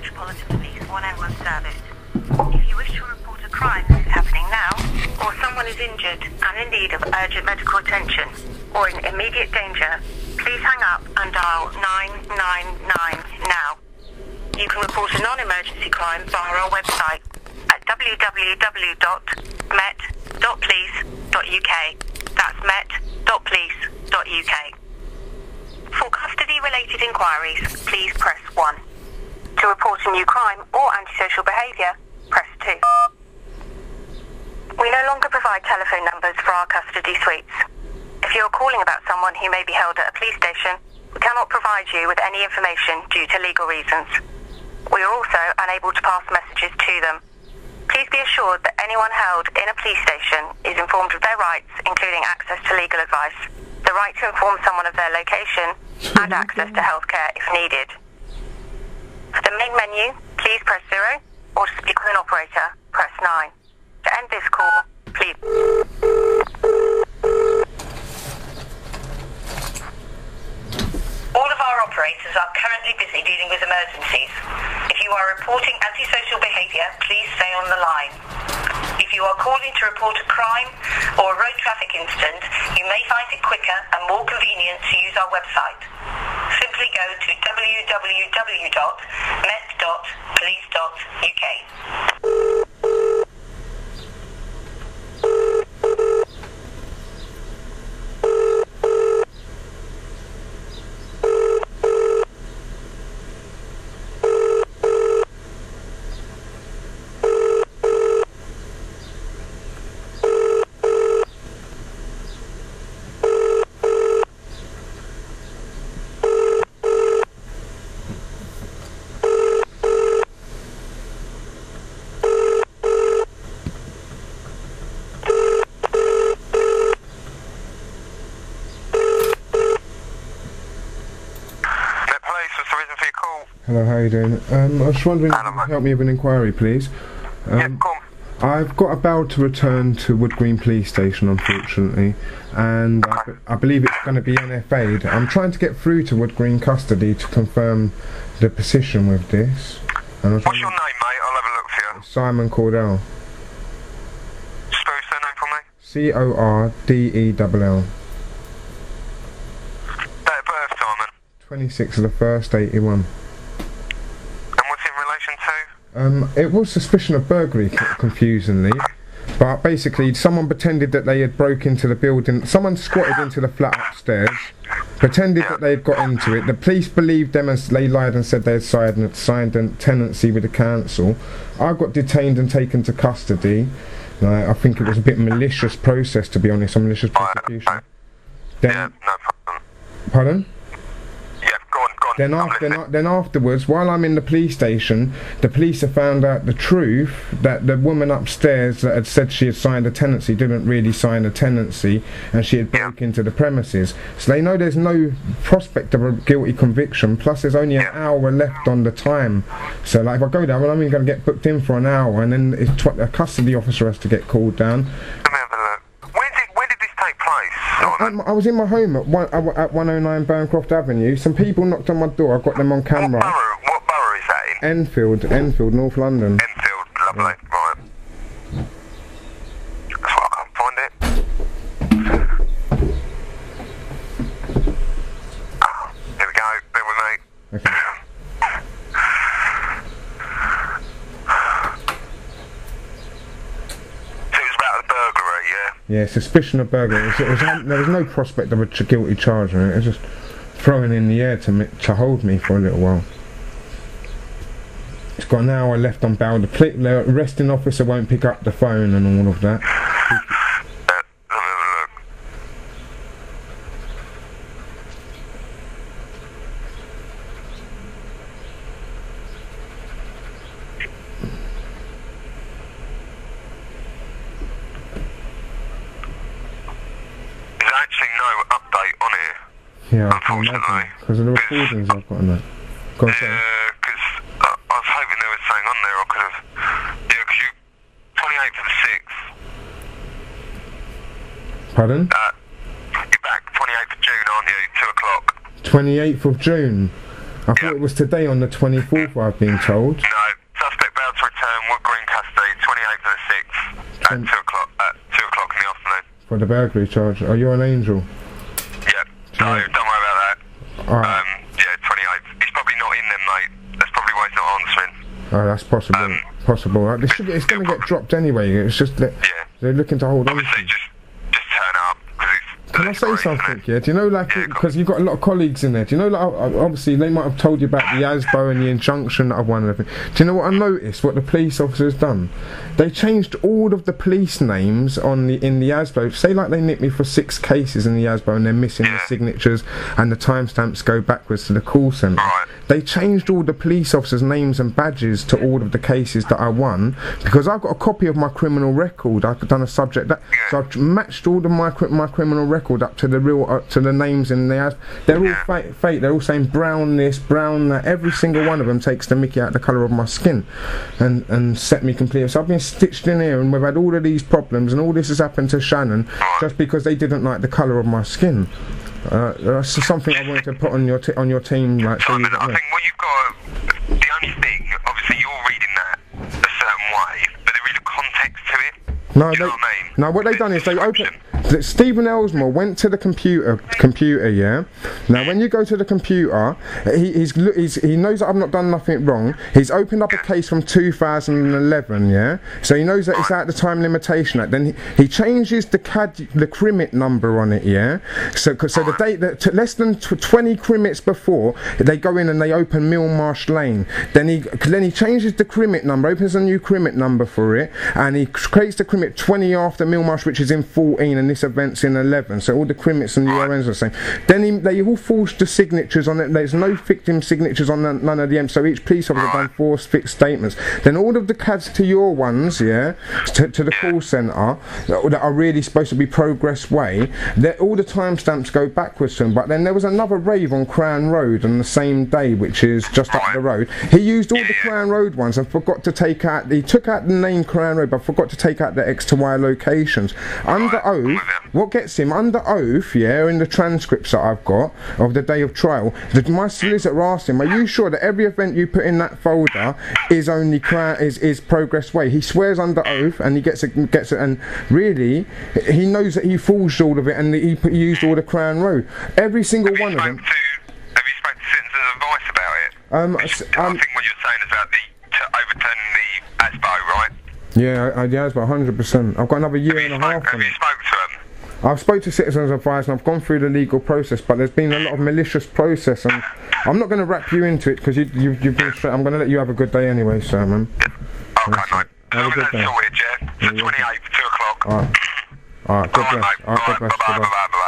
Metropolitan Police 101 service. If you wish to report a crime that is happening now, or someone is injured and in need of urgent medical attention, or in immediate danger, please hang up and dial 999 now. You can report a non-emergency crime via our website at www.met.police.uk. That's met.police.uk. For custody-related inquiries, please press 1. To report a new crime or antisocial behaviour, press 2. We no longer provide telephone numbers for our custody suites. If you are calling about someone who may be held at a police station, we cannot provide you with any information due to legal reasons. We are also unable to pass messages to them. Please be assured that anyone held in a police station is informed of their rights, including access to legal advice, the right to inform someone of their location, and access to healthcare if needed. For the main menu, please press 0, or to speak with an operator, press 9. To end this call, please... All of our operators are currently busy dealing with emergencies. If you are reporting antisocial behaviour, please stay on the line. If you are calling to report a crime or a road traffic incident, you may find it quicker and more convenient to use our website. Simply go to www.met.police.uk. Hello, how are you doing? I was wondering if you could help me with an inquiry, please. Yeah, come. I've got a bail to return to Wood Green Police Station, unfortunately, and I believe it's going to be NFA'd. I'm trying to get through to Wood Green Custody to confirm the position with this. And what's your name, mate? I'll have a look for you. Simon Cordell. Spell your surname for me? C-O-R-D-E-L-L. Date of birth, Simon? 26th of the 1st, 81. It was suspicion of burglary, confusingly, but basically someone pretended that they had broke into the building, someone squatted into the flat upstairs, pretended that they had got into it. The police believed them as they lied and said they had signed a tenancy with the council. I got detained and taken to custody. I think it was a bit malicious process, to be honest, a malicious prosecution. Then, no problem. Pardon? Then afterwards, while I'm in the police station, the police have found out the truth that the woman upstairs that had said she had signed a tenancy didn't really sign a tenancy, and she had broke into the premises. So they know there's no prospect of a guilty conviction, plus there's only an hour left on the time. So like if I go down, well, I'm only going to get booked in for an hour, and then a custody officer has to get called down. I was in my home at 109 Burncroft Avenue. Some people knocked on my door. I got them on camera. What borough is that in? Enfield, North London. Enfield, lovely, right. That's why I can't find it. Oh, here we go, bear with me. Okay. Yeah, suspicion of burglary. There was no prospect of a guilty charge on it. It was just thrown in the air to hold me for a little while. It's got an hour left on bail. The arresting officer won't pick up the phone and all of that. Yeah, unfortunately. Because of the recordings I've got on that. Because I was hoping there was something on there I could have... Yeah, because you... 28th of the 6th. Pardon? You're back 28th of June, aren't you? 2 o'clock. 28th of June? I thought it was today on the 24th, I've been told. No, suspect bailed to return Wood Green custody, 28th of the 6th, at 2 o'clock, in the afternoon. For the burglary charge. Oh, you're an angel. Yeah, so don't worry about that. Alright. Yeah, 28th. He's probably not in them, mate. That's probably why he's not answering. Oh, that's possible. Possible. It's going to get dropped anyway. It's just that they're looking to hold on. Obviously, just turn up. Can I say something? Yeah. Do you know, like, because you've got a lot of colleagues in there. Do you know, like, obviously they might have told you about the ASBO and the injunction that I've won and everything. Do you know what I noticed? What the police officers done? They changed all of the police names in the ASBO. Say like they nipped me for 6 cases in the ASBO and they're missing the signatures and the timestamps go backwards to the call centre. Right. They changed all the police officers' names and badges to all of the cases that I won because I've got a copy of my criminal record. I've done a subject that, so I've matched all of my criminal record up to the real to the names in the they're all fake. They're all saying brown this, brown that. Every single one of them takes the mickey out of the colour of my skin, and set me completely. So I've been stitched in here, and we've had all of these problems, and all this has happened to Shannon just because they didn't like the colour of my skin. That's just something I wanted to put on your team. Like, Simon, I think what you've got, the only thing, obviously you're reading that a certain way, but there is a context to it. No, you know what I mean? No, what they done is they opened. Stephen Elsmore went to the computer, yeah. Now, when you go to the computer, he knows that I've not done nothing wrong. He's opened up a case from 2011, yeah. So he knows that it's out the time limitation act. Then he changes the CRIMIT number on it, yeah. So the date that less than 20 CRIMITs before, they go in and they open Millmarsh Lane. Then he changes the CRIMIT number, opens a new CRIMIT number for it, and he creates the CRIMIT 20 after Millmarsh, which is in 14, and this event's in 11, so all the CRIMITs and the URNs are the same. Then they all forged the signatures on it. There's no victim signatures on none of them, so each police officer done 4 fixed statements. Then all of the CADs to your ones, yeah, to the call centre that are really supposed to be Progress Way, all the timestamps go backwards to them. But then there was another rave on Crown Road on the same day, which is just up the road. He used all the Crown Road ones and forgot to take out. He took out the name Crown Road, but forgot to take out the X to Y locations. Under oath. What gets him under oath, yeah, in the transcripts that I've got of the day of trial, my solicitor asked him, "Are you sure that every event you put in that folder is only is Progress Way?" He swears under oath, and he gets it, and really, he knows that he forged all of it, and he used all the Crown Road, every single one of them. Have you spoken to Citizens Advice about it? I think what you're saying is about overturning the ASBO, right? Yeah, yeah, it's about 100%. I've got another year and a half. Have you spoke to them? I've spoke to Citizens Advice and I've gone through the legal process, but there's been a lot of malicious process, and I'm not going to wrap you into it because you've been straight. I'm going to let you have a good day anyway, Simon. Okay, mate. Have a good day. Sorted, yeah? It's the 28th, 2 o'clock. Alright, God bless. Alright, God bless. Bye-bye.